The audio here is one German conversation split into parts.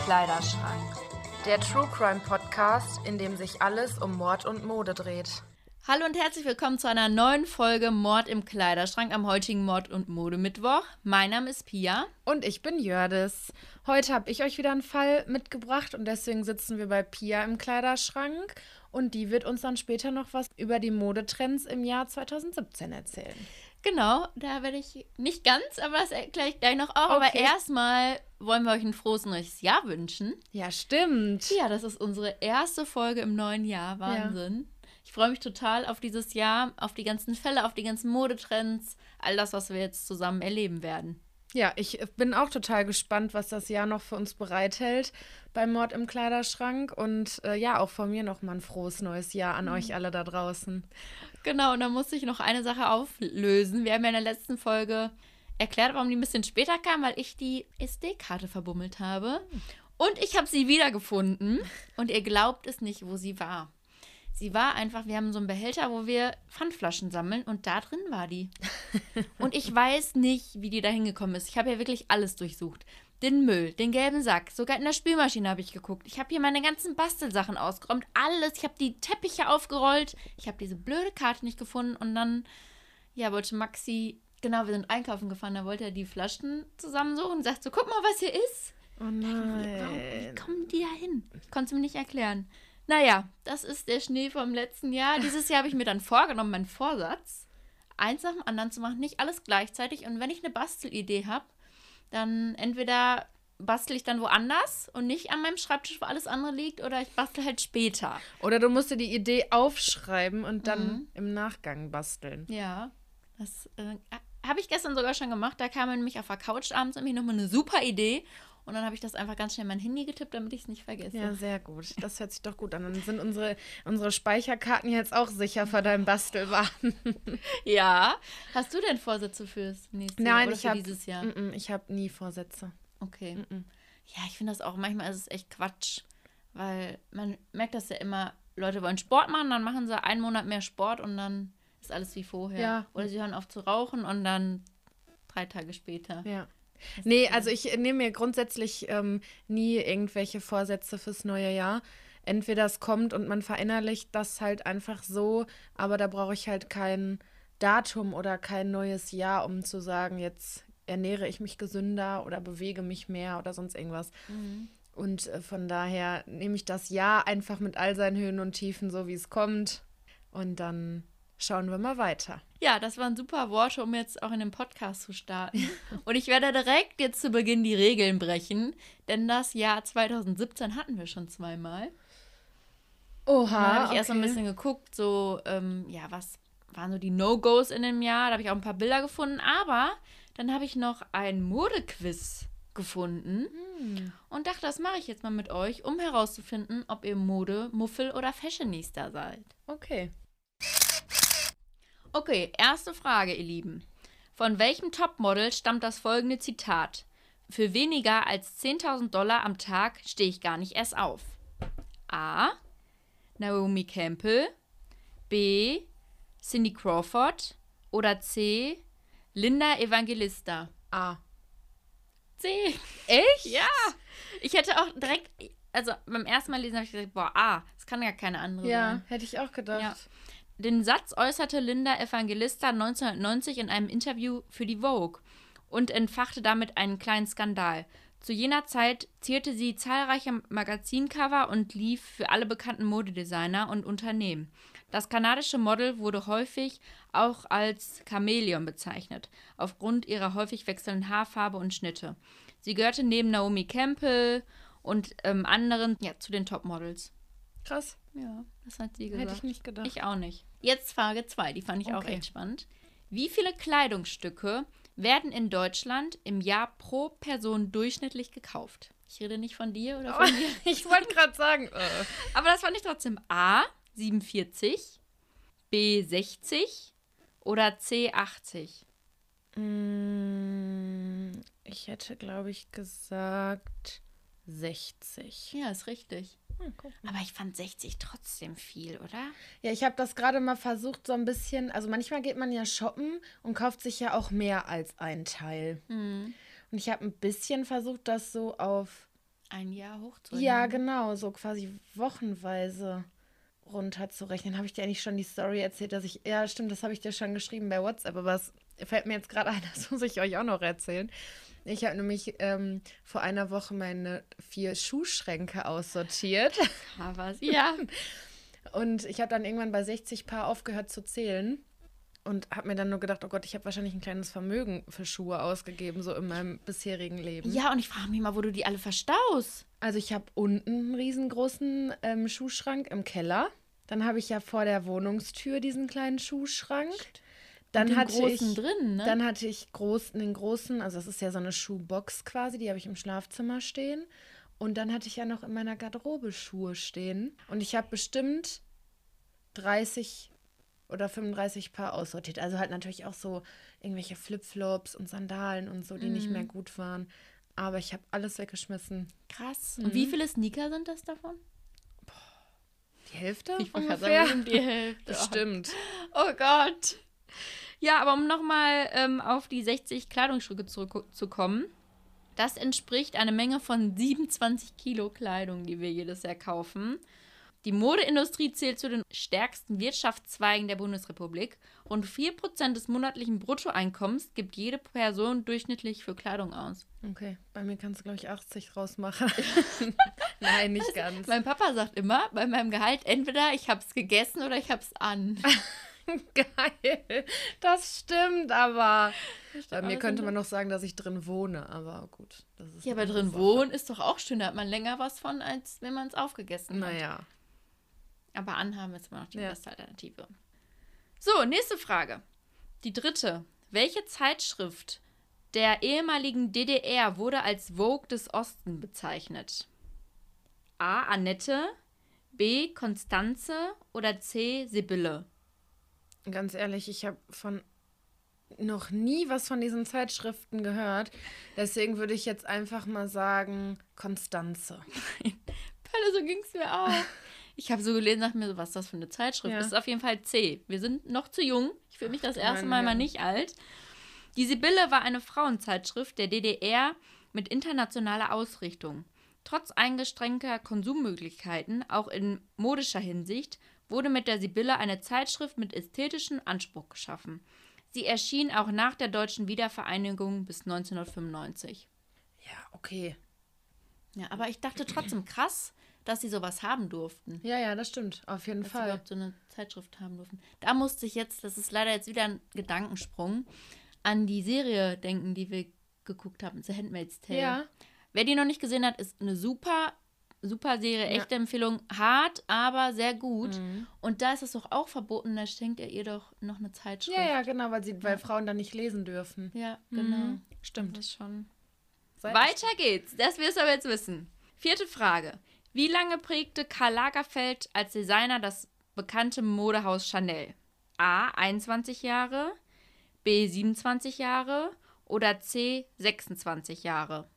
Kleiderschrank. Der True Crime Podcast, in dem sich alles um Mord und Mode dreht. Hallo und herzlich willkommen zu einer neuen Folge Mord im Kleiderschrank am heutigen Mord- und Modemittwoch. Mein Name ist Pia. Und ich bin Jördis. Heute habe ich euch wieder einen Fall mitgebracht und deswegen sitzen wir bei Pia im Kleiderschrank. Und die wird uns dann später noch was über die Modetrends im Jahr 2017 erzählen. Genau, da werde ich nicht ganz, aber das erkläre ich gleich noch auch. Okay. Aber erstmal wollen wir euch ein frohes neues Jahr wünschen. Ja, stimmt. Ja, das ist unsere erste Folge im neuen Jahr. Wahnsinn. Ja. Ich freue mich total auf dieses Jahr, auf die ganzen Fälle, auf die ganzen Modetrends, all das, was wir jetzt zusammen erleben werden. Ja, ich bin auch total gespannt, was das Jahr noch für uns bereithält beim Mord im Kleiderschrank. Und ja, auch von mir noch mal ein frohes neues Jahr an euch alle da draußen. Genau, und dann musste ich noch eine Sache auflösen. Wir haben ja in der letzten Folge erklärt, warum die ein bisschen später kam, weil ich die SD-Karte verbummelt habe. Und ich habe sie wiedergefunden. Und ihr glaubt es nicht, wo sie war. Sie war einfach, wir haben so einen Behälter, wo wir Pfandflaschen sammeln und da drin war die. Und ich weiß nicht, wie die da hingekommen ist. Ich habe ja wirklich alles durchsucht. Den Müll, den gelben Sack, sogar in der Spülmaschine habe ich geguckt. Ich habe hier meine ganzen Bastelsachen ausgeräumt, alles. Ich habe die Teppiche aufgerollt. Ich habe diese blöde Karte nicht gefunden und dann, ja, wollte Maxi, genau, wir sind einkaufen gefahren, da wollte er die Flaschen zusammensuchen und sagt so, guck mal, was hier ist. Oh nein. Wie kommen die da hin? Konntest du mir nicht erklären. Naja, das ist der Schnee vom letzten Jahr. Dieses Jahr habe ich mir dann vorgenommen, meinen Vorsatz, eins nach dem anderen zu machen, nicht alles gleichzeitig. Und wenn ich eine Bastelidee habe, dann entweder bastel ich dann woanders und nicht an meinem Schreibtisch, wo alles andere liegt, oder ich bastel halt später. Oder du musst dir die Idee aufschreiben und dann im Nachgang basteln. Ja, das habe ich gestern sogar schon gemacht. Da kam nämlich auf der Couch abends nämlich nochmal eine super Idee. Und dann habe ich das einfach ganz schnell in mein Handy getippt, damit ich es nicht vergesse. Ja, sehr gut. Das hört sich doch gut an. Dann sind unsere Speicherkarten jetzt auch sicher vor deinem Bastelwaren. Ja. Hast du denn Vorsätze fürs nächste Jahr oder für dieses Jahr? Ich habe nie Vorsätze. Okay. Ja, ich finde das auch, manchmal ist es echt Quatsch. Weil man merkt das ja immer, Leute wollen Sport machen, dann machen sie einen Monat mehr Sport und dann ist alles wie vorher. Ja. Oder sie hören auf zu rauchen und dann 3 Tage später. Ja. Nee, also ich nehme mir grundsätzlich nie irgendwelche Vorsätze fürs neue Jahr. Entweder es kommt und man verinnerlicht das halt einfach so, aber da brauche ich halt kein Datum oder kein neues Jahr, um zu sagen, jetzt ernähre ich mich gesünder oder bewege mich mehr oder sonst irgendwas. Und von daher nehme ich das Jahr einfach mit all seinen Höhen und Tiefen, so wie es kommt. Und dann schauen wir mal weiter. Ja, das waren super Worte, um jetzt auch in den Podcast zu starten. Und ich werde direkt jetzt zu Beginn die Regeln brechen, denn das Jahr 2017 hatten wir schon 2-mal. Oha, da habe ich erst ein bisschen geguckt, so, ja, was waren so die No-Gos in dem Jahr? Da habe ich auch ein paar Bilder gefunden, aber dann habe ich noch ein Modequiz gefunden und dachte, das mache ich jetzt mal mit euch, um herauszufinden, ob ihr Mode, Muffel oder Fashionista seid. Okay. Okay, erste Frage, ihr Lieben. Von welchem Topmodel stammt das folgende Zitat? Für weniger als $10.000 am Tag stehe ich gar nicht erst auf. A. Naomi Campbell. B. Cindy Crawford. Oder C. Linda Evangelista. A. C. Echt? Ja. Ich hätte auch direkt, also beim ersten Mal lesen habe ich gesagt, boah, A. Das kann ja keine andere sein. Ja, hätte ich auch gedacht. Ja. Den Satz äußerte Linda Evangelista 1990 in einem Interview für die Vogue und entfachte damit einen kleinen Skandal. Zu jener Zeit zierte sie zahlreiche Magazincover und lief für alle bekannten Modedesigner und Unternehmen. Das kanadische Model wurde häufig auch als Chamäleon bezeichnet, aufgrund ihrer häufig wechselnden Haarfarbe und Schnitte. Sie gehörte neben Naomi Campbell und anderen zu den Topmodels. Krass. Ja, das hat sie gesagt. Hätte ich nicht gedacht. Ich auch nicht. Jetzt Frage 2, die fand ich auch echt spannend. Wie viele Kleidungsstücke werden in Deutschland im Jahr pro Person durchschnittlich gekauft? Ich rede nicht von dir oder von dir. Ich wollte gerade sagen. Aber das fand ich trotzdem A, 47, B, 60 oder C, 80. Ich hätte, glaube ich, gesagt 60. Ja, ist richtig. Guck mal. Aber ich fand 60 trotzdem viel, oder? Ja, ich habe das gerade mal versucht, so ein bisschen, also manchmal geht man ja shoppen und kauft sich ja auch mehr als ein Teil. Und ich habe ein bisschen versucht, das so auf ein Jahr hochzurechnen. Ja, genau, so quasi wochenweise runterzurechnen. Habe ich dir eigentlich schon die Story erzählt, dass ich, ja, stimmt, das habe ich dir schon geschrieben bei WhatsApp, aber es fällt mir jetzt gerade ein, das muss ich euch auch noch erzählen. Ich habe nämlich vor einer Woche meine 4 Schuhschränke aussortiert Was? Ja. und ich habe dann irgendwann bei 60 Paar aufgehört zu zählen und habe mir dann nur gedacht, oh Gott, ich habe wahrscheinlich ein kleines Vermögen für Schuhe ausgegeben, so in meinem bisherigen Leben. Ja, und ich frage mich mal, wo du die alle verstaust. Also ich habe unten einen riesengroßen Schuhschrank im Keller. Dann habe ich ja vor der Wohnungstür diesen kleinen Schuhschrank. Dann den hatte großen ich drin, ne? Dann hatte ich den großen, also das ist ja so eine Schuhbox quasi, die habe ich im Schlafzimmer stehen. Und dann hatte ich ja noch in meiner Garderobe Schuhe stehen. Und ich habe bestimmt 30 oder 35 Paar aussortiert. Also halt natürlich auch so irgendwelche Flipflops und Sandalen und so, die nicht mehr gut waren. Aber ich habe alles weggeschmissen. Krass. Und wie viele Sneaker sind das davon? Die Hälfte Ich wollte ungefähr? gerade sagen, die Hälfte. Bestimmt. Oh Gott. Ja, aber um nochmal auf die 60 Kleidungsstücke zurückzukommen. Das entspricht einer Menge von 27 Kilo Kleidung, die wir jedes Jahr kaufen. Die Modeindustrie zählt zu den stärksten Wirtschaftszweigen der Bundesrepublik. Rund 4% des monatlichen Bruttoeinkommens gibt jede Person durchschnittlich für Kleidung aus. Okay, bei mir kannst du, glaube ich, 80 draus machen. Nein, nicht ganz. Mein Papa sagt immer, bei meinem Gehalt entweder ich hab's gegessen oder ich hab's an. Geil. Das stimmt, aber bei mir alles könnte in man noch sagen, dass ich drin wohne, aber gut. Das ist Ja, eine aber andere drin Sache. wohnen ist doch auch schön. Da hat man länger was von, als wenn man es aufgegessen hat. Naja. Aber anhaben ist immer noch die Ja. beste Alternative. So, nächste Frage. Die dritte. Welche Zeitschrift der ehemaligen DDR wurde als Vogue des Ostens bezeichnet? A. Annette, B. Konstanze oder C. Sibylle? Ganz ehrlich, ich habe von noch nie was von diesen Zeitschriften gehört. Deswegen würde ich jetzt einfach mal sagen, Konstanze. Palle, so ging es mir auch. Ich habe so gelesen, dachte mir so, was ist das für eine Zeitschrift? Ja. Das ist auf jeden Fall C. Wir sind noch zu jung. Ich fühle mich das erste meine Mal Herren. nicht alt. Die Sibylle war eine Frauenzeitschrift der DDR mit internationaler Ausrichtung. Trotz eingeschränkter Konsummöglichkeiten, auch in modischer Hinsicht, wurde mit der Sibylle eine Zeitschrift mit ästhetischem Anspruch geschaffen. Sie erschien auch nach der deutschen Wiedervereinigung bis 1995. Ja, okay. Ja, aber ich dachte trotzdem krass, dass sie sowas haben durften. Ja, ja, das stimmt. Auf jeden Dass sie Fall. überhaupt so eine Zeitschrift haben durften. Da musste ich jetzt, das ist leider jetzt wieder ein Gedankensprung, an die Serie denken, die wir geguckt haben, The Handmaid's Tale. Ja. Wer die noch nicht gesehen hat, ist eine super Serie, echte Empfehlung. Hart, aber sehr gut. Und da ist es doch auch verboten, da schenkt er ihr doch noch eine Zeitschrift. Ja, ja, genau, weil Frauen dann nicht lesen dürfen. Ja, genau. Stimmt. Das ist schon. Seid- Weiter geht's. Das wirst du aber jetzt wissen. 4. Frage. Wie lange prägte Karl Lagerfeld als Designer das bekannte Modehaus Chanel? A. 21 Jahre, B. 27 Jahre oder C. 26 Jahre?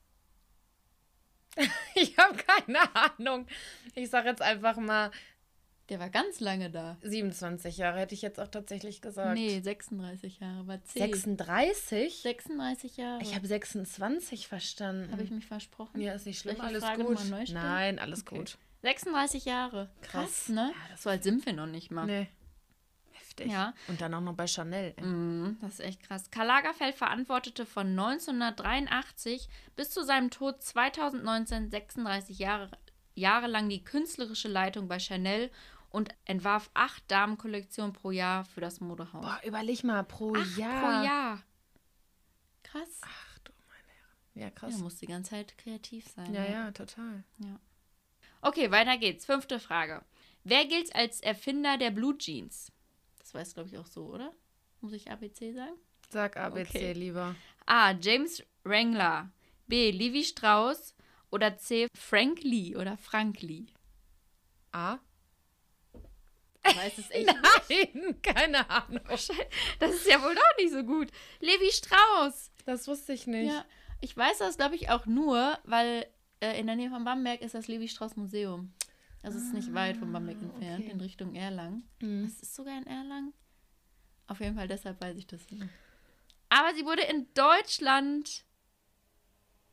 Ich habe keine Ahnung. Ich sage jetzt einfach mal Der war ganz lange da. 27 Jahre, hätte ich jetzt auch tatsächlich gesagt. Nee, 36 Jahre war C. 36? 36 Jahre. Ich habe 26 verstanden. Habe ich mich versprochen? Ja, ist nicht schlimm, Soll ich die alles Frage gut. nochmal neu stellen? Nein, alles Okay. gut. 36 Jahre. Krass, ne? Ja, das so alt sind wir noch nicht mal. Nee. Heftig. Ja. Und dann auch noch bei Chanel. Ey. Das ist echt krass. Karl Lagerfeld verantwortete von 1983 bis zu seinem Tod 2019 36 Jahre lang die künstlerische Leitung bei Chanel und entwarf 8 Damenkollektionen pro Jahr für das Modehaus. Boah, überleg mal, pro 8 Jahr. pro Jahr. Krass. Ach du meine Herren. Ja, Ja, krass. muss die ganze Zeit kreativ sein. Ja, ne? ja, total. Okay, weiter geht's. 5. Frage. Wer gilt als Erfinder der Blue Jeans? Das weiß, glaube ich, auch so, oder? Muss ich ABC sagen? Sag ABC Okay. lieber. A. James Wrangler. B. Levi Strauss. Oder C. Frank Lee oder Frank Lee. A? Ich weiß es echt nicht. Nein, keine Ahnung. Das ist ja wohl doch nicht so gut. Levi Strauss. Das wusste ich nicht. Ja, ich weiß das, glaube ich, auch nur, weil in der Nähe von Bamberg ist das Levi Strauss Museum. Also es ist nicht weit von Bamberg entfernt, okay. in Richtung Erlangen. Das ist sogar in Erlangen. Auf jeden Fall, deshalb weiß ich das. Aber sie wurde in Deutschland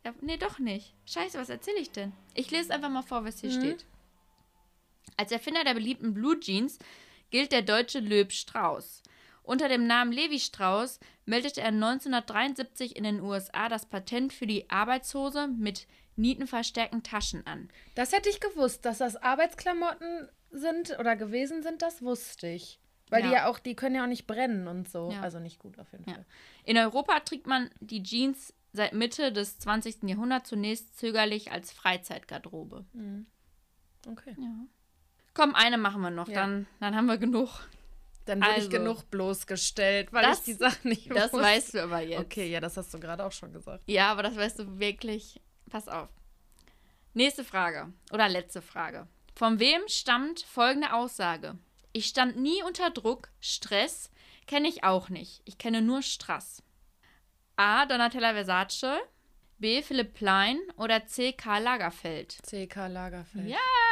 Nee, doch nicht. Scheiße, was erzähle ich denn? Ich lese einfach mal vor, was hier steht. Als Erfinder der beliebten Blue Jeans gilt der deutsche Löb Strauß. Unter dem Namen Levi Strauss meldete er 1973 in den USA das Patent für die Arbeitshose mit nietenverstärkten Taschen an. Das hätte ich gewusst, dass das Arbeitsklamotten sind oder gewesen sind, das wusste ich. Weil die können ja auch nicht brennen und so. Ja. Also nicht gut auf jeden Fall. In Europa trägt man die Jeans seit Mitte des 20. Jahrhunderts zunächst zögerlich als Freizeitgarderobe. Okay. Ja. Komm, eine machen wir noch, dann haben wir genug. Dann wurde ich genug bloßgestellt, weil ich die Sachen nicht wusste. Das weißt du aber jetzt. Okay, ja, das hast du gerade auch schon gesagt. Ja, aber das weißt du wirklich. Pass auf. Nächste Frage oder letzte Frage. Von wem stammt folgende Aussage? Ich stand nie unter Druck, Stress kenne ich auch nicht. Ich kenne nur Strass. A. Donatella Versace, B. Philipp Plein oder C. Karl Lagerfeld? C. Karl Lagerfeld.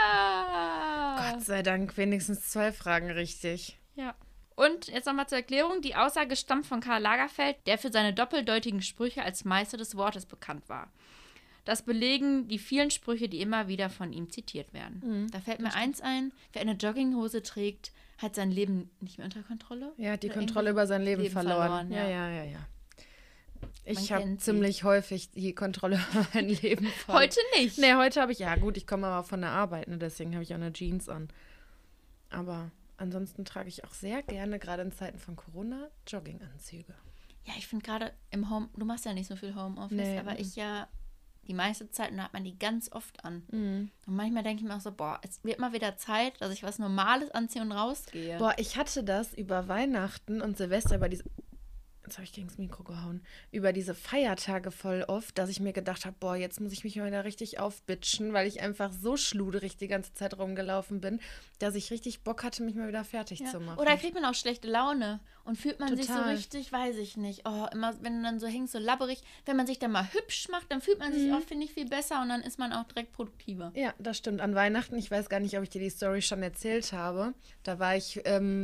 Ja! Gott sei Dank wenigstens 2 Fragen richtig. Ja. Und jetzt nochmal zur Erklärung. Die Aussage stammt von Karl Lagerfeld, der für seine doppeldeutigen Sprüche als Meister des Wortes bekannt war. Das belegen die vielen Sprüche, die immer wieder von ihm zitiert werden. Da fällt mir eins ein, wer eine Jogginghose trägt, hat sein Leben nicht mehr unter Kontrolle. Ja, hat die Kontrolle über sein Leben verloren. Ja. Ich habe ziemlich häufig die Kontrolle über mein Leben verloren. Heute nicht. Nee, heute habe ich, ich komme aber von der Arbeit, ne, deswegen habe ich auch eine Jeans an. Aber ansonsten trage ich auch sehr gerne, gerade in Zeiten von Corona, Jogginganzüge. Ja, ich finde gerade im Home, du machst ja nicht so viel Homeoffice, aber ich ja die meiste Zeit und da hat man die ganz oft an. Und manchmal denke ich mir auch so, es wird mal wieder Zeit, dass ich was Normales anziehe und rausgehe. Ich hatte das über Weihnachten und Silvester jetzt habe ich gegen das Mikro gehauen, über diese Feiertage voll oft, dass ich mir gedacht habe, jetzt muss ich mich mal wieder richtig aufbitschen, weil ich einfach so schluderig die ganze Zeit rumgelaufen bin, dass ich richtig Bock hatte, mich mal wieder fertig zu machen. Oder kriegt man auch schlechte Laune und fühlt man sich so richtig, weiß ich nicht, immer wenn du dann so hängst, so labberig, wenn man sich dann mal hübsch macht, dann fühlt man sich auch, finde ich, viel besser und dann ist man auch direkt produktiver. Ja, das stimmt. An Weihnachten, ich weiß gar nicht, ob ich dir die Story schon erzählt habe, da war ich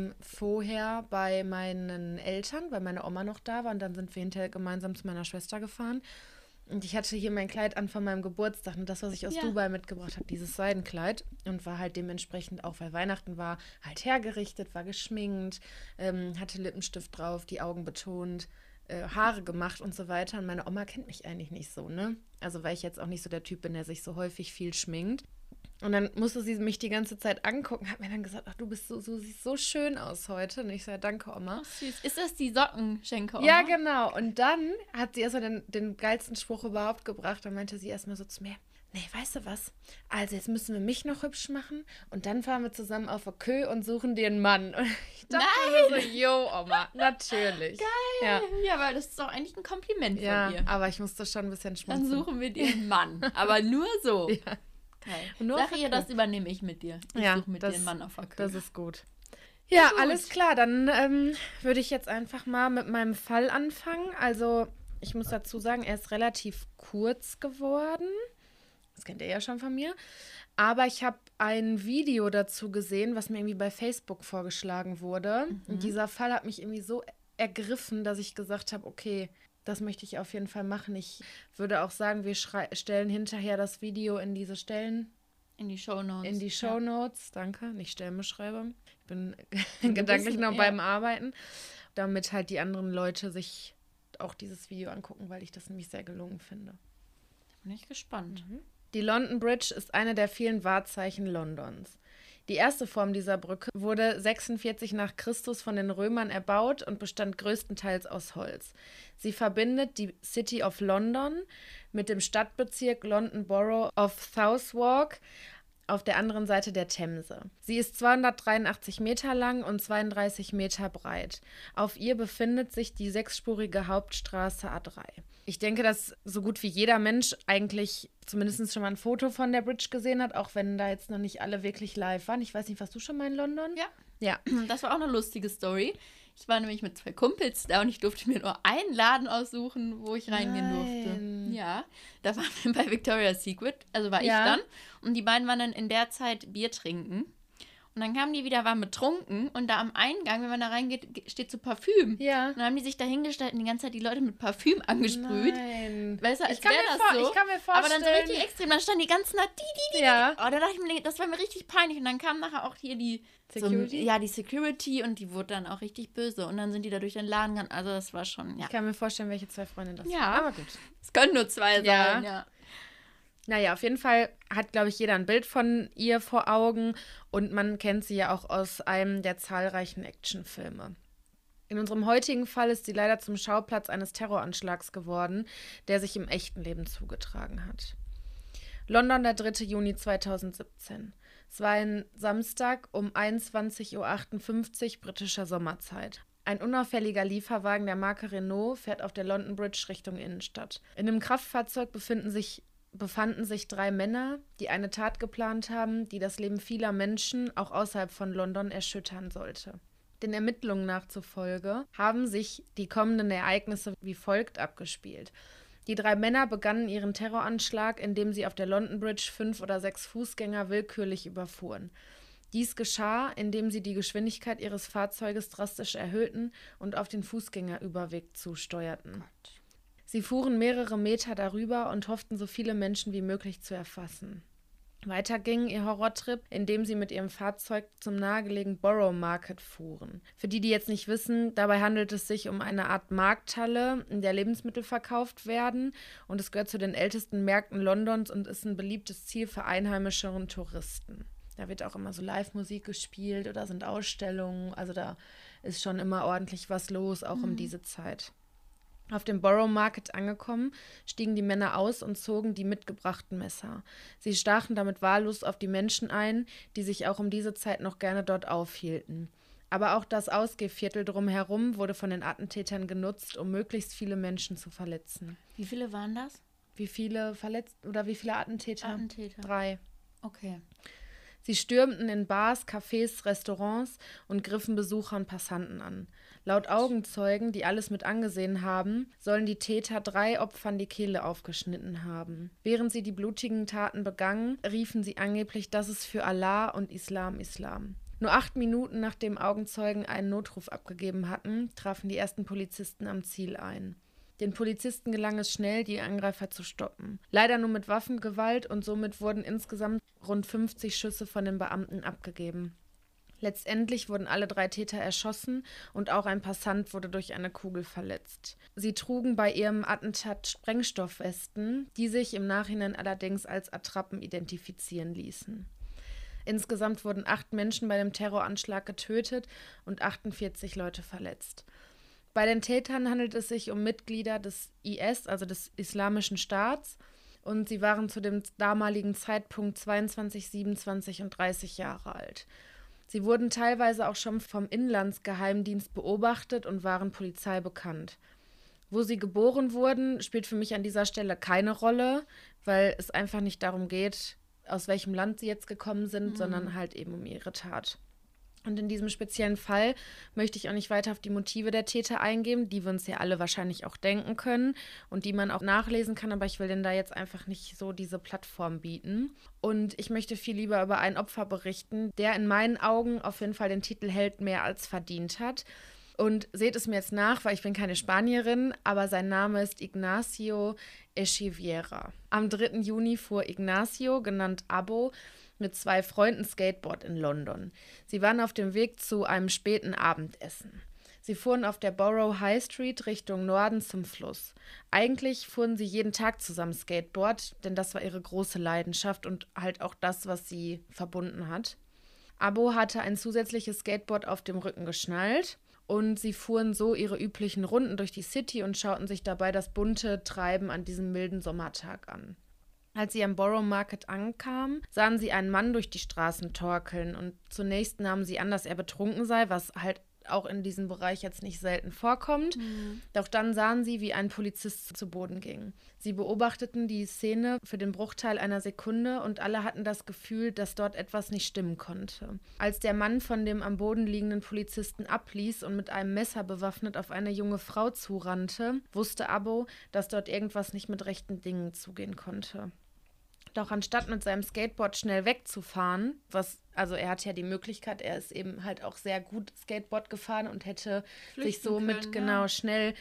vorher bei meinen Eltern, weil meine Oma noch da war und dann sind wir hinterher gemeinsam zu meiner Schwester gefahren und ich hatte hier mein Kleid an von meinem Geburtstag und das, was ich aus Dubai mitgebracht habe, dieses Seidenkleid und war halt dementsprechend auch, weil Weihnachten war, halt hergerichtet, war geschminkt, hatte Lippenstift drauf, die Augen betont, Haare gemacht und so weiter und meine Oma kennt mich eigentlich nicht so, ne? Also weil ich jetzt auch nicht so der Typ bin, der sich so häufig viel schminkt. Und dann musste sie mich die ganze Zeit angucken, hat mir dann gesagt, ach, du siehst so schön aus heute. Und ich sage, danke, Oma. Ach, süß. Ist das die Sockenschenke, Oma? Ja, genau. Und dann hat sie erstmal den geilsten Spruch überhaupt gebracht. Dann meinte sie erstmal so zu mir, nee, weißt du was? Also jetzt müssen wir mich noch hübsch machen und dann fahren wir zusammen auf der Kö und suchen dir einen Mann. Und ich dachte mir so, jo, Oma, natürlich. Geil. Ja, weil das ist doch eigentlich ein Kompliment von dir. Ja, aber ich musste schon ein bisschen schmunzeln. Dann suchen wir dir einen Mann. Aber nur so. Ja. Okay. Sag ihr, das übernehme ich mit dir. Ich suche mit dir einen Mann auf der Kö. Das ist gut. Ja, gut. Alles klar. Dann würde ich jetzt einfach mal mit meinem Fall anfangen. Also ich muss dazu sagen, er ist relativ kurz geworden. Das kennt ihr ja schon von mir. Aber ich habe ein Video dazu gesehen, was mir irgendwie bei Facebook vorgeschlagen wurde. Und dieser Fall hat mich irgendwie so ergriffen, dass ich gesagt habe, okay, das möchte ich auf jeden Fall machen. Ich würde auch sagen, wir stellen hinterher das Video in diese Stellen. In die Shownotes. In die Shownotes, danke, nicht Stellenbeschreibung. Ich bin gedanklich noch beim Arbeiten, damit halt die anderen Leute sich auch dieses Video angucken, weil ich das nämlich sehr gelungen finde. Bin ich gespannt. Die London Bridge ist eine der vielen Wahrzeichen Londons. Die erste Form dieser Brücke wurde 46 nach Christus von den Römern erbaut und bestand größtenteils aus Holz. Sie verbindet die City of London mit dem Stadtbezirk London Borough of Southwark auf der anderen Seite der Themse. Sie ist 283 Meter lang und 32 Meter breit. Auf ihr befindet sich die 6-spurige Hauptstraße A3. Ich denke, dass so gut wie jeder Mensch eigentlich zumindest schon mal ein Foto von der Bridge gesehen hat, auch wenn da jetzt noch nicht alle wirklich live waren. Ich weiß nicht, warst du schon mal in London? Ja. Das war auch eine lustige Story. Ich war nämlich mit 2 Kumpels da und ich durfte mir nur einen Laden aussuchen, wo ich reingehen durfte. Ja, da waren wir bei Victoria's Secret, also war ich dann. Und die beiden waren dann in der Zeit Bier trinken. Und dann kamen die wieder, waren betrunken und da am Eingang, wenn man da reingeht, steht so Parfüm. Ja. Und dann haben die sich da hingestaltet und die ganze Zeit die Leute mit Parfüm angesprüht. Nein. Weißt du, als Ich kann wäre mir das so. Ich kann mir vorstellen. Aber dann so richtig extrem. Dann standen die ganzen nah, Ja. Oh, da dachte ich mir, das war mir richtig peinlich. Und dann kam nachher auch hier die Security? die Security und die wurde dann auch richtig böse. Und dann sind die da durch den Laden gegangen. Also das war schon, ja. Ich kann mir vorstellen, welche 2 Freundinnen das Ja. waren. Aber gut. Es können nur 2 sein, Ja. ja. Naja, auf jeden Fall hat, glaube ich, jeder ein Bild von ihr vor Augen und man kennt sie ja auch aus einem der zahlreichen Actionfilme. In unserem heutigen Fall ist sie leider zum Schauplatz eines Terroranschlags geworden, der sich im echten Leben zugetragen hat. London, der 3. Juni 2017. Es war ein Samstag um 21:58 Uhr britischer Sommerzeit. Ein unauffälliger Lieferwagen der Marke Renault fährt auf der London Bridge Richtung Innenstadt. In dem Kraftfahrzeug befanden sich 3 Männer, die eine Tat geplant haben, die das Leben vieler Menschen, auch außerhalb von London, erschüttern sollte. Den Ermittlungen nachzufolge haben sich die kommenden Ereignisse wie folgt abgespielt. Die 3 Männer begannen ihren Terroranschlag, indem sie auf der London Bridge 5 oder 6 Fußgänger willkürlich überfuhren. Dies geschah, indem sie die Geschwindigkeit ihres Fahrzeuges drastisch erhöhten und auf den Fußgängerüberweg zusteuerten. Sie fuhren mehrere Meter darüber und hofften, so viele Menschen wie möglich zu erfassen. Weiter ging ihr Horrortrip, indem sie mit ihrem Fahrzeug zum nahegelegenen Borough Market fuhren. Für die jetzt nicht wissen, dabei handelt es sich um eine Art Markthalle, in der Lebensmittel verkauft werden und es gehört zu den ältesten Märkten Londons und ist ein beliebtes Ziel für Einheimische und Touristen. Da wird auch immer so Live-Musik gespielt oder sind Ausstellungen, also da ist schon immer ordentlich was los, auch um diese Zeit. Auf dem Borough Market angekommen, stiegen die Männer aus und zogen die mitgebrachten Messer. Sie stachen damit wahllos auf die Menschen ein, die sich auch um diese Zeit noch gerne dort aufhielten. Aber auch das Ausgehviertel drumherum wurde von den Attentätern genutzt, um möglichst viele Menschen zu verletzen. Wie viele waren das? Wie viele Attentäter? Attentäter. 3. Okay. Sie stürmten in Bars, Cafés, Restaurants und griffen Besucher und Passanten an. Laut Augenzeugen, die alles mit angesehen haben, sollen die Täter 3 Opfern die Kehle aufgeschnitten haben. Während sie die blutigen Taten begangen, riefen sie angeblich, das ist für Allah und Islam, Islam. Nur 8 Minuten nachdem Augenzeugen einen Notruf abgegeben hatten, trafen die ersten Polizisten am Ziel ein. Den Polizisten gelang es schnell, die Angreifer zu stoppen. Leider nur mit Waffengewalt und somit wurden insgesamt rund 50 Schüsse von den Beamten abgegeben. Letztendlich wurden alle 3 Täter erschossen und auch ein Passant wurde durch eine Kugel verletzt. Sie trugen bei ihrem Attentat Sprengstoffwesten, die sich im Nachhinein allerdings als Attrappen identifizieren ließen. Insgesamt wurden 8 Menschen bei dem Terroranschlag getötet und 48 Leute verletzt. Bei den Tätern handelt es sich um Mitglieder des IS, also des Islamischen Staats, und sie waren zu dem damaligen Zeitpunkt 22, 27 und 30 Jahre alt. Sie wurden teilweise auch schon vom Inlandsgeheimdienst beobachtet und waren Polizei bekannt. Wo sie geboren wurden, spielt für mich an dieser Stelle keine Rolle, weil es einfach nicht darum geht, aus welchem Land sie jetzt gekommen sind, sondern halt eben um ihre Tat. Und in diesem speziellen Fall möchte ich auch nicht weiter auf die Motive der Täter eingehen, die wir uns ja alle wahrscheinlich auch denken können und die man auch nachlesen kann, aber ich will denen da jetzt einfach nicht so diese Plattform bieten. Und ich möchte viel lieber über ein Opfer berichten, der in meinen Augen auf jeden Fall den Titel Held mehr als verdient hat. Und seht es mir jetzt nach, weil ich bin keine Spanierin, aber sein Name ist Ignacio Echeverría. Am 3. Juni fuhr Ignacio, genannt Abo, mit 2 Freunden Skateboard in London. Sie waren auf dem Weg zu einem späten Abendessen. Sie fuhren auf der Borough High Street Richtung Norden zum Fluss. Eigentlich fuhren sie jeden Tag zusammen Skateboard, denn das war ihre große Leidenschaft und halt auch das, was sie verbunden hat. Abo hatte ein zusätzliches Skateboard auf dem Rücken geschnallt und sie fuhren so ihre üblichen Runden durch die City und schauten sich dabei das bunte Treiben an diesem milden Sommertag an. Als sie am Borough Market ankamen, sahen sie einen Mann durch die Straßen torkeln und zunächst nahmen sie an, dass er betrunken sei, was halt auch in diesem Bereich jetzt nicht selten vorkommt. Doch dann sahen sie, wie ein Polizist zu Boden ging. Sie beobachteten die Szene für den Bruchteil einer Sekunde und alle hatten das Gefühl, dass dort etwas nicht stimmen konnte. Als der Mann von dem am Boden liegenden Polizisten abließ und mit einem Messer bewaffnet auf eine junge Frau zurannte, wusste Abo, dass dort irgendwas nicht mit rechten Dingen zugehen konnte. Doch anstatt mit seinem Skateboard schnell wegzufahren, also er hat ja die Möglichkeit, er ist eben halt auch sehr gut Skateboard gefahren und hätte sich somit genau schnell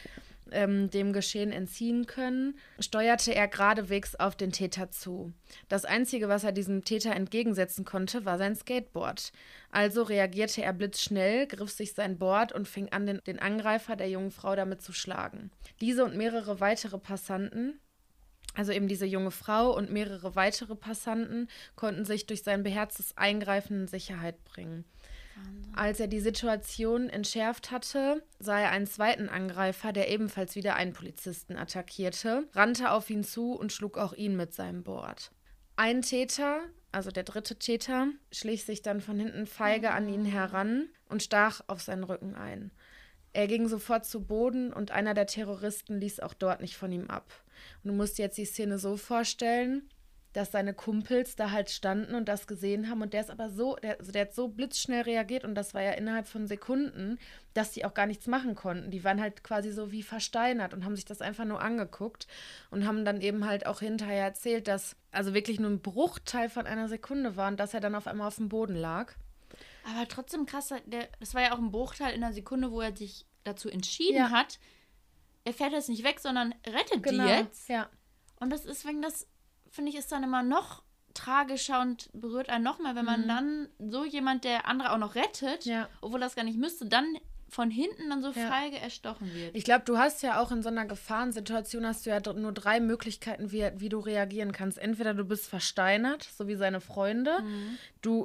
dem Geschehen entziehen können, steuerte er geradewegs auf den Täter zu. Das Einzige, was er diesem Täter entgegensetzen konnte, war sein Skateboard. Also reagierte er blitzschnell, griff sich sein Board und fing an, den Angreifer der jungen Frau damit zu schlagen. Diese und mehrere weitere Passanten, also eben diese junge Frau und mehrere weitere Passanten, konnten sich durch sein beherztes Eingreifen in Sicherheit bringen. Wahnsinn. Als er die Situation entschärft hatte, sah er einen zweiten Angreifer, der ebenfalls wieder einen Polizisten attackierte, rannte auf ihn zu und schlug auch ihn mit seinem Board. Ein Täter, also der dritte Täter, schlich sich dann von hinten feige an ihn heran und stach auf seinen Rücken ein. Er ging sofort zu Boden und einer der Terroristen ließ auch dort nicht von ihm ab. Und du musst dir jetzt die Szene so vorstellen, dass seine Kumpels da halt standen und das gesehen haben und der ist aber so, der hat so blitzschnell reagiert und das war ja innerhalb von Sekunden, dass die auch gar nichts machen konnten. Die waren halt quasi so wie versteinert und haben sich das einfach nur angeguckt und haben dann eben halt auch hinterher erzählt, dass also wirklich nur ein Bruchteil von einer Sekunde war und dass er dann auf einmal auf dem Boden lag. Aber trotzdem krass, das war ja auch ein Bruchteil in einer Sekunde, wo er sich dazu entschieden hat, er fährt jetzt nicht weg, sondern rettet die jetzt. Ja. Und das ist wegen das, finde ich, ist dann immer noch tragischer und berührt einen noch mal, wenn man dann so jemand, der andere auch noch rettet, obwohl das gar nicht müsste, dann von hinten dann so feige erstochen wird. Ich glaube, du hast ja auch in so einer Gefahrensituation hast du ja nur 3 Möglichkeiten, wie du reagieren kannst. Entweder du bist versteinert, so wie seine Freunde, du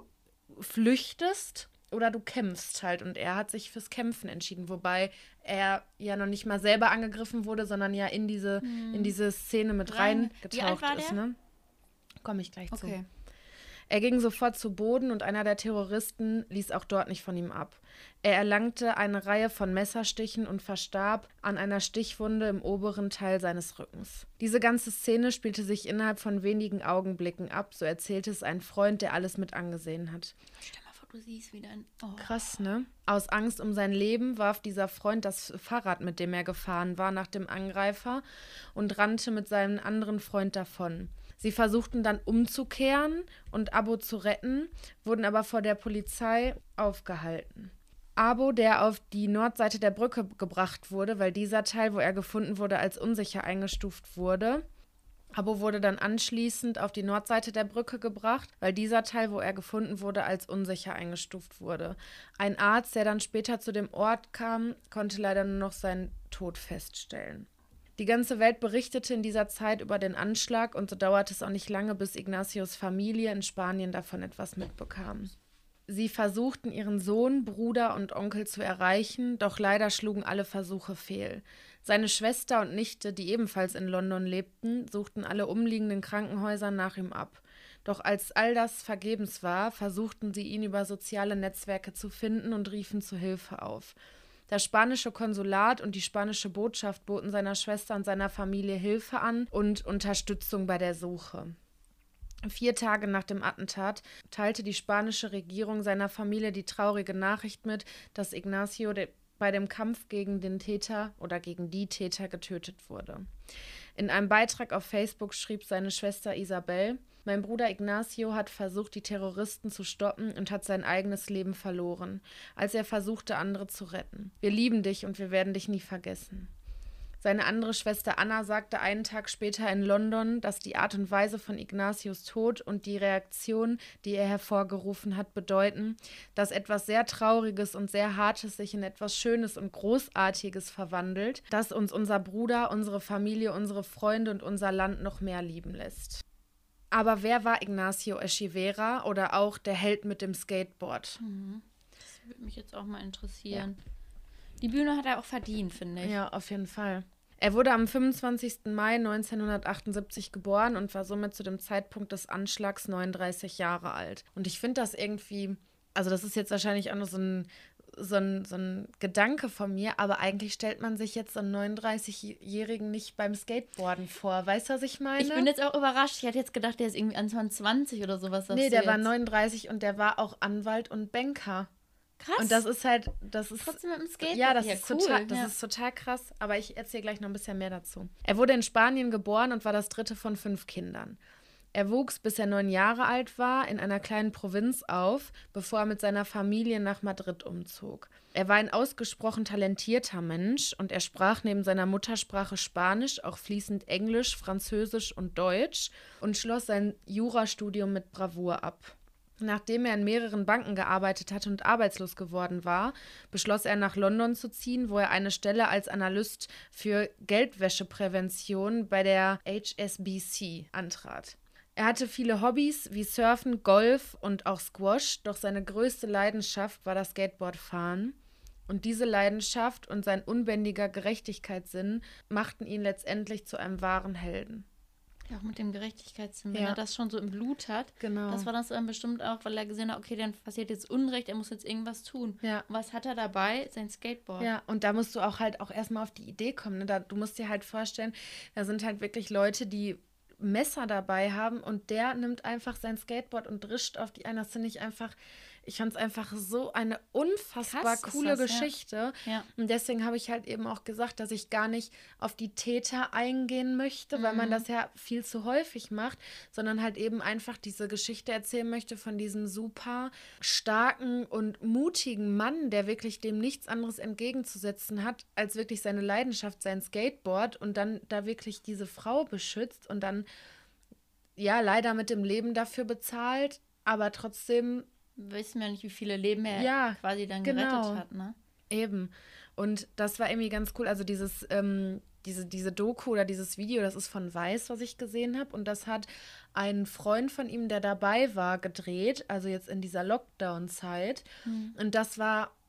flüchtest oder du kämpfst halt. Und er hat sich fürs Kämpfen entschieden, wobei er ja noch nicht mal selber angegriffen wurde, sondern ja in diese Szene mit reingetaucht ist. Ne? Komme ich gleich zu. Er ging sofort zu Boden und einer der Terroristen ließ auch dort nicht von ihm ab. Er erlangte eine Reihe von Messerstichen und verstarb an einer Stichwunde im oberen Teil seines Rückens. Diese ganze Szene spielte sich innerhalb von wenigen Augenblicken ab, so erzählte es ein Freund, der alles mit angesehen hat. Du siehst wieder ein... Oh. Krass, ne? Aus Angst um sein Leben warf dieser Freund das Fahrrad, mit dem er gefahren war, nach dem Angreifer und rannte mit seinem anderen Freund davon. Sie versuchten dann umzukehren und Abo zu retten, wurden aber vor der Polizei aufgehalten. Abo, der auf die Nordseite der Brücke gebracht wurde, weil dieser Teil, wo er gefunden wurde, als unsicher eingestuft wurde. Abo wurde dann anschließend auf die Nordseite der Brücke gebracht, weil dieser Teil, wo er gefunden wurde, als unsicher eingestuft wurde. Ein Arzt, der dann später zu dem Ort kam, konnte leider nur noch seinen Tod feststellen. Die ganze Welt berichtete in dieser Zeit über den Anschlag und so dauerte es auch nicht lange, bis Ignacios Familie in Spanien davon etwas mitbekam. Sie versuchten, ihren Sohn, Bruder und Onkel zu erreichen, doch leider schlugen alle Versuche fehl. Seine Schwester und Nichte, die ebenfalls in London lebten, suchten alle umliegenden Krankenhäuser nach ihm ab. Doch als all das vergebens war, versuchten sie ihn über soziale Netzwerke zu finden und riefen zu Hilfe auf. Das spanische Konsulat und die spanische Botschaft boten seiner Schwester und seiner Familie Hilfe an und Unterstützung bei der Suche. 4 Tage nach dem Attentat teilte die spanische Regierung seiner Familie die traurige Nachricht mit, dass Ignacio bei dem Kampf gegen den Täter oder gegen die Täter getötet wurde. In einem Beitrag auf Facebook schrieb seine Schwester Isabel: Mein Bruder Ignacio hat versucht, die Terroristen zu stoppen und hat sein eigenes Leben verloren, als er versuchte, andere zu retten. Wir lieben dich und wir werden dich nie vergessen. Seine andere Schwester Anna sagte einen Tag später in London, dass die Art und Weise von Ignacios Tod und die Reaktion, die er hervorgerufen hat, bedeuten, dass etwas sehr Trauriges und sehr Hartes sich in etwas Schönes und Großartiges verwandelt, das uns unser Bruder, unsere Familie, unsere Freunde und unser Land noch mehr lieben lässt. Aber wer war Ignacio Echeverría oder auch der Held mit dem Skateboard? Das würde mich jetzt auch mal interessieren. Ja. Die Bühne hat er auch verdient, finde ich. Ja, auf jeden Fall. Er wurde am 25. Mai 1978 geboren und war somit zu dem Zeitpunkt des Anschlags 39 Jahre alt. Und ich finde das irgendwie, also das ist jetzt wahrscheinlich auch nur so ein Gedanke von mir, aber eigentlich stellt man sich jetzt so einen 39-Jährigen nicht beim Skateboarden vor. Weißt du, was ich meine? Ich bin jetzt auch überrascht. Ich hätte jetzt gedacht, der ist irgendwie Anfang 20 oder sowas. Nee, der war 39 und der war auch Anwalt und Banker. Krass. Und das ist halt, das ist... Trotzdem mit dem Skateboard. Ja, das ist total krass, aber ich erzähle gleich noch ein bisschen mehr dazu. Er wurde in Spanien geboren und war das dritte von 5 Kindern. Er wuchs, bis er 9 Jahre alt war, in einer kleinen Provinz auf, bevor er mit seiner Familie nach Madrid umzog. Er war ein ausgesprochen talentierter Mensch und er sprach neben seiner Muttersprache Spanisch auch fließend Englisch, Französisch und Deutsch und schloss sein Jurastudium mit Bravour ab. Nachdem er in mehreren Banken gearbeitet hatte und arbeitslos geworden war, beschloss er, nach London zu ziehen, wo er eine Stelle als Analyst für Geldwäscheprävention bei der HSBC antrat. Er hatte viele Hobbys wie Surfen, Golf und auch Squash, doch seine größte Leidenschaft war das Skateboardfahren. Und diese Leidenschaft und sein unbändiger Gerechtigkeitssinn machten ihn letztendlich zu einem wahren Helden. Ja, auch mit dem Gerechtigkeitssinn, wenn er das schon so im Blut hat. Genau. Das war das dann bestimmt auch, weil er gesehen hat, okay, dann passiert jetzt Unrecht, er muss jetzt irgendwas tun. Ja. Und was hat er dabei? Sein Skateboard. Ja, und da musst du auch halt auch erstmal auf die Idee kommen. Ne? Du musst dir halt vorstellen, da sind halt wirklich Leute, die Messer dabei haben und der nimmt einfach sein Skateboard und drischt auf die ein. Das finde ich einfach, ich fand es einfach so eine unfassbar coole Geschichte. Ja. Und deswegen habe ich halt eben auch gesagt, dass ich gar nicht auf die Täter eingehen möchte, weil man das ja viel zu häufig macht, sondern halt eben einfach diese Geschichte erzählen möchte von diesem super starken und mutigen Mann, der wirklich dem nichts anderes entgegenzusetzen hat, als wirklich seine Leidenschaft, sein Skateboard und dann da wirklich diese Frau beschützt und dann ja leider mit dem Leben dafür bezahlt, aber trotzdem wissen wir nicht, wie viele Leben er quasi dann gerettet hat, ne? Eben. Und das war irgendwie ganz cool. Also diese Doku oder dieses Video, das ist von Weiß, was ich gesehen habe. Und das hat ein Freund von ihm, der dabei war, gedreht. Also jetzt in dieser Lockdown-Zeit. Und das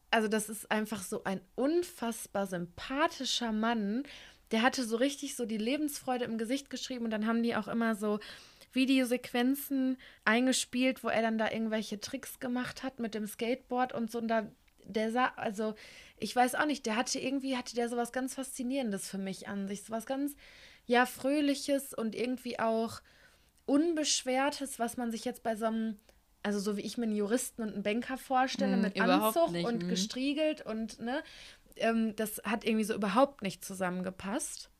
ist einfach so ein unfassbar sympathischer Mann. Der hatte so richtig so die Lebensfreude im Gesicht geschrieben. Und dann haben die auch immer so Videosequenzen eingespielt, wo er dann da irgendwelche Tricks gemacht hat mit dem Skateboard und so. Und der sah, also ich weiß auch nicht, hatte der so was ganz Faszinierendes für mich an sich. So was ganz, ja, Fröhliches und irgendwie auch Unbeschwertes, was man sich jetzt bei so einem, also so wie ich mir einen Juristen und einen Banker vorstelle, mit Anzug und gestriegelt und, ne, das hat irgendwie so überhaupt nicht zusammengepasst.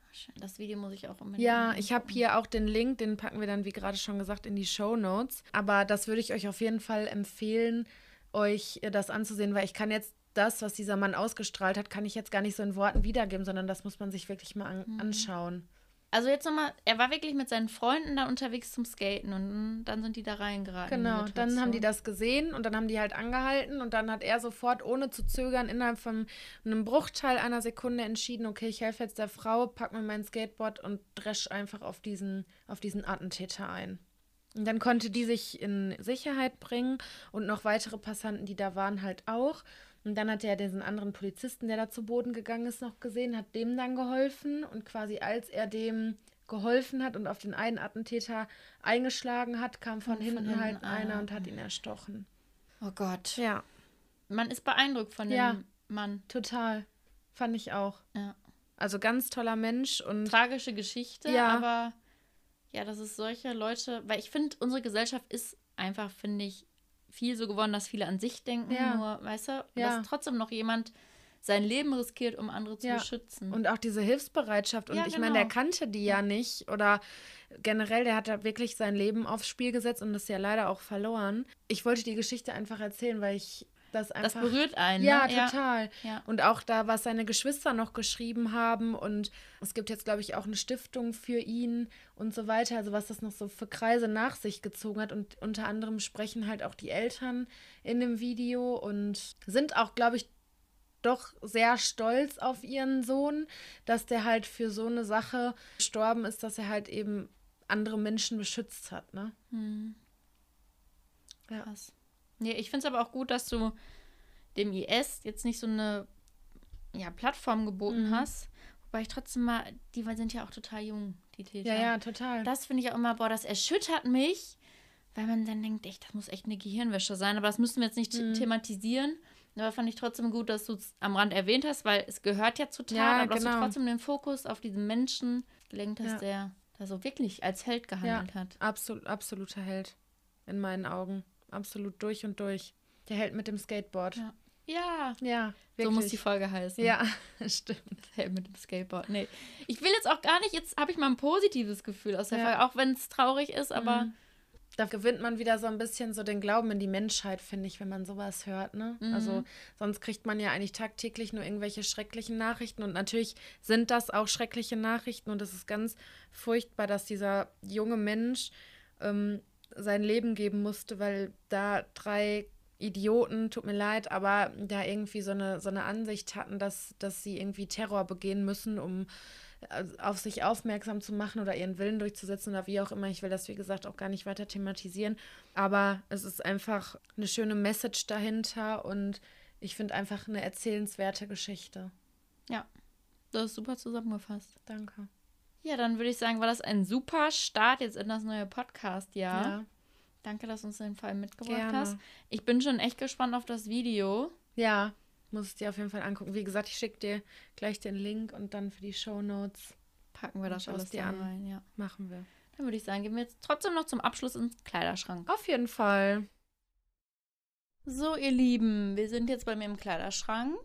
Das Video muss ich auch unbedingt. Ja, ich habe hier auch den Link, den packen wir dann, wie gerade schon gesagt, in die Shownotes. Aber das würde ich euch auf jeden Fall empfehlen, euch das anzusehen, weil ich kann jetzt das, was dieser Mann ausgestrahlt hat, kann ich jetzt gar nicht so in Worten wiedergeben, sondern das muss man sich wirklich mal anschauen. Also jetzt nochmal, er war wirklich mit seinen Freunden da unterwegs zum Skaten und dann sind die da reingeraten. Genau, dann haben die das gesehen und dann haben die halt angehalten und dann hat er sofort, ohne zu zögern, innerhalb von einem Bruchteil einer Sekunde entschieden, okay, ich helfe jetzt der Frau, pack mir mein Skateboard und dresch einfach auf diesen Attentäter ein. Und dann konnte die sich in Sicherheit bringen und noch weitere Passanten, die da waren, halt auch. Und dann hat er diesen anderen Polizisten, der da zu Boden gegangen ist, noch gesehen, hat dem dann geholfen. Und quasi als er dem geholfen hat und auf den einen Attentäter eingeschlagen hat, kam von hinten halt einer und hat ihn erstochen. Oh Gott. Ja. Man ist beeindruckt von dem Mann. Total. Fand ich auch. Ja. Also ganz toller Mensch und tragische Geschichte, aber ja, das ist solche Leute, weil ich finde, unsere Gesellschaft ist einfach, finde ich, viel so geworden, dass viele an sich denken, nur, weißt du, dass trotzdem noch jemand sein Leben riskiert, um andere zu beschützen. Und auch diese Hilfsbereitschaft. Und ich meine, der kannte die ja nicht. Oder generell, der hat da wirklich sein Leben aufs Spiel gesetzt und ist ja leider auch verloren. Ich wollte die Geschichte einfach erzählen, weil ich das einfach... Das berührt einen, ja, ne? Total. Ja. Und auch da, was seine Geschwister noch geschrieben haben. Und es gibt jetzt, glaube ich, auch eine Stiftung für ihn und so weiter. Also was das noch so für Kreise nach sich gezogen hat. Und unter anderem sprechen halt auch die Eltern in dem Video und sind auch, glaube ich, doch sehr stolz auf ihren Sohn, dass der halt für so eine Sache gestorben ist, dass er halt eben andere Menschen beschützt hat, ne? Ja. Krass. Nee, ich finde es aber auch gut, dass du dem IS jetzt nicht so eine Plattform geboten hast. Wobei ich trotzdem mal, die sind ja auch total jung, die Täter. Ja, total. Das finde ich auch immer, das erschüttert mich, weil man dann denkt, echt, das muss echt eine Gehirnwäsche sein. Aber das müssen wir jetzt nicht thematisieren. Aber fand ich trotzdem gut, dass du es am Rand erwähnt hast, weil es gehört ja zur Tat, aber dass du trotzdem den Fokus auf diesen Menschen gelenkt hast, der da so wirklich als Held gehandelt hat. Absoluter Held in meinen Augen. Absolut durch und durch. Der Held mit dem Skateboard. Ja. Ja. Ja, So wirklich. muss die Folge heißen. Ja, stimmt. Hey, mit dem Skateboard. Nee. Ich will jetzt auch gar nicht, jetzt habe ich mal ein positives Gefühl aus der Folge, auch wenn es traurig ist, aber Da gewinnt man wieder so ein bisschen so den Glauben in die Menschheit, finde ich, wenn man sowas hört, ne? Also sonst kriegt man ja eigentlich tagtäglich nur irgendwelche schrecklichen Nachrichten und natürlich sind das auch schreckliche Nachrichten und es ist ganz furchtbar, dass dieser junge Mensch sein Leben geben musste, weil da 3 Idioten, tut mir leid, aber da irgendwie so eine Ansicht hatten, dass sie irgendwie Terror begehen müssen, um auf sich aufmerksam zu machen oder ihren Willen durchzusetzen oder wie auch immer. Ich will das, wie gesagt, auch gar nicht weiter thematisieren. Aber es ist einfach eine schöne Message dahinter und ich finde einfach eine erzählenswerte Geschichte. ja, das ist super zusammengefasst. Danke. Ja, dann würde ich sagen, war das ein super Start jetzt in das neue Podcast-Jahr. Ja. Danke, dass du uns den Fall mitgebracht Gerne. hast. Ich bin schon echt gespannt auf das Video. Ja, muss es dir auf jeden Fall angucken. Wie gesagt, ich schicke dir gleich den Link und dann für die Shownotes Packen wir das Schaust alles dir dann an. rein, ja. machen wir. Dann würde ich sagen, gehen wir jetzt trotzdem noch zum Abschluss ins Kleiderschrank. Auf jeden Fall. So, ihr Lieben, wir sind jetzt bei mir im Kleiderschrank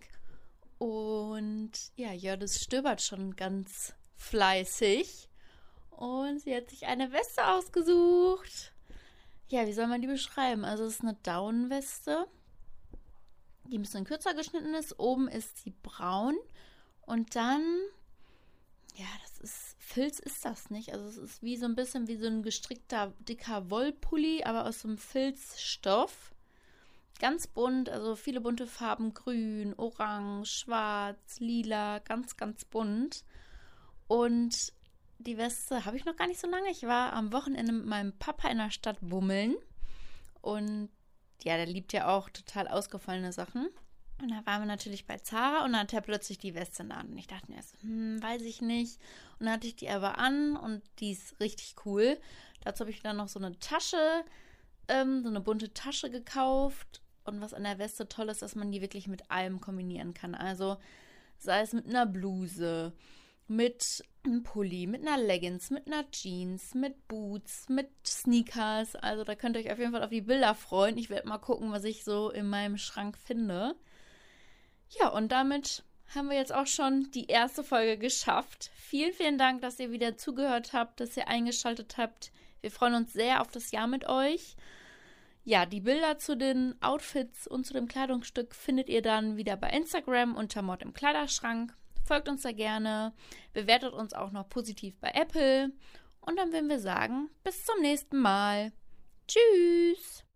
und ja, Jördis stöbert schon ganz fleißig und sie hat sich eine Weste ausgesucht. Ja, wie soll man die beschreiben? Also es ist eine Daunenweste, die ein bisschen kürzer geschnitten ist. Oben ist sie braun und dann, ja, das ist, Filz ist das nicht. Also es ist wie so ein bisschen wie so ein gestrickter, dicker Wollpulli, aber aus so einem Filzstoff. Ganz bunt, also viele bunte Farben, grün, orange, schwarz, lila, ganz, ganz bunt. Und die Weste habe ich noch gar nicht so lange. Ich war am Wochenende mit meinem Papa in der Stadt bummeln. Und ja, der liebt ja auch total ausgefallene Sachen. Und da waren wir natürlich bei Zara und dann hat er plötzlich die Weste an. Und ich dachte mir erst, weiß ich nicht. Und dann hatte ich die aber an und die ist richtig cool. Dazu habe ich dann noch so eine Tasche, so eine bunte Tasche gekauft. Und was an der Weste toll ist, dass man die wirklich mit allem kombinieren kann. Also sei es mit einer Bluse, mit einem Pulli, mit einer Leggings, mit einer Jeans, mit Boots, mit Sneakers. Also da könnt ihr euch auf jeden Fall auf die Bilder freuen. Ich werde mal gucken, was ich so in meinem Schrank finde. Ja, und damit haben wir jetzt auch schon die erste Folge geschafft. Vielen, vielen Dank, dass ihr wieder zugehört habt, dass ihr eingeschaltet habt. Wir freuen uns sehr auf das Jahr mit euch. Ja, die Bilder zu den Outfits und zu dem Kleidungsstück findet ihr dann wieder bei Instagram unter Mord im Kleiderschrank. Folgt uns da gerne, bewertet uns auch noch positiv bei Apple und dann würden wir sagen, bis zum nächsten Mal. Tschüss!